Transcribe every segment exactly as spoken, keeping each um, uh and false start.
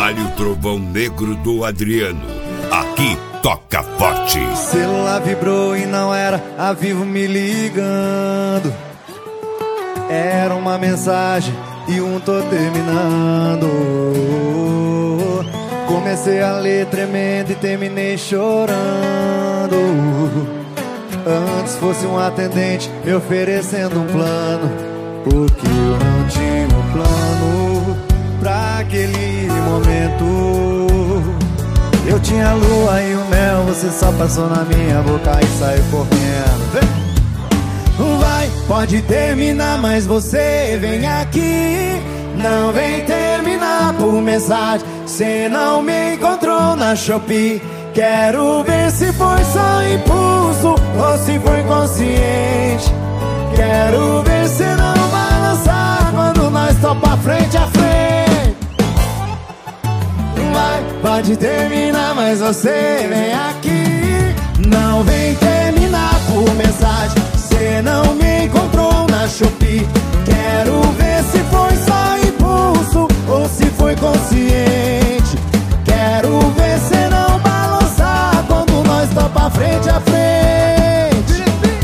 Dá-lhe o trovão negro do Adriano. Aqui toca forte. Celular vibrou e não era a Vivo me ligando. Era uma mensagem e um tô terminando. Comecei a ler tremendo e terminei chorando. Antes fosse um atendente me oferecendo um plano, porque eu não tinha um plano pra aquele momento. Eu tinha a lua e o mel, você só passou na minha boca e saiu correndo. Vai, pode terminar, mas você vem aqui. Não vem terminar por mensagem. Cê não me encontrou na Shopee. Quero ver se foi só impulso ou se foi consciente. Quero ver se não vai lançar quando nós topa frente a frente. Vai, pode terminar, mas você vem aqui. Não vem terminar por mensagem. Cê não me encontrou na Shopee. Quero ver se foi só impulso ou se foi consciente. Quero ver se não vai lançar quando nós topa frente a frente.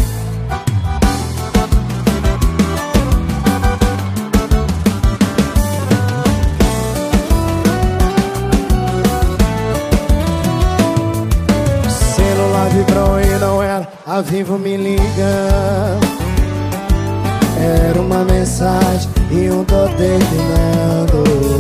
Celular vibrou e não era a Vivo me liga. Era uma mensagem e um tô terminando.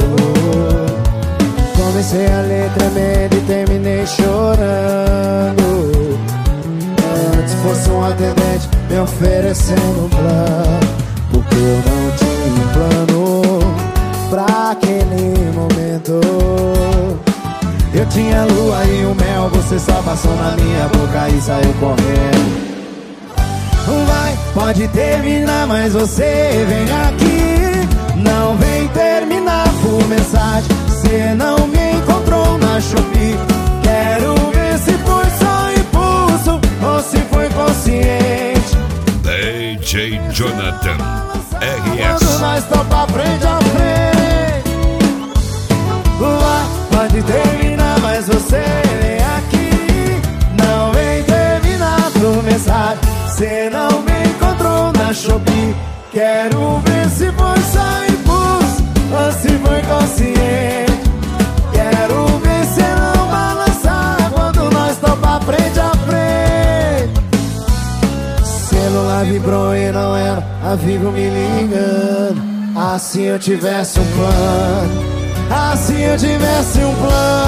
Comecei a ler tremendo e terminei chorando. Antes fosse um atendente me oferecendo um plano, porque eu não tinha um plano pra aquele momento. Eu tinha a lua e o mel, você só passou na minha boca e saiu correndo. Vai, pode terminar, mas você vem aqui. Não vem terminar por mensagem. Cê não me encontrou na Shopee. Quero ver se foi só impulso ou se foi consciente. D J Jonathan R S. Quando nós topa frente a frente. Vai, pode terminar, mas você vem aqui. Não vem terminar por mensagem. Cê não me encontrou na Shopee. Quero ver se foi só impulso ou se foi consciente. Quero ver se não vai lançar quando nós topa frente a frente. Celular vibrou e não era a Vivo me ligando. Assim eu tivesse um plano, assim eu tivesse um plano.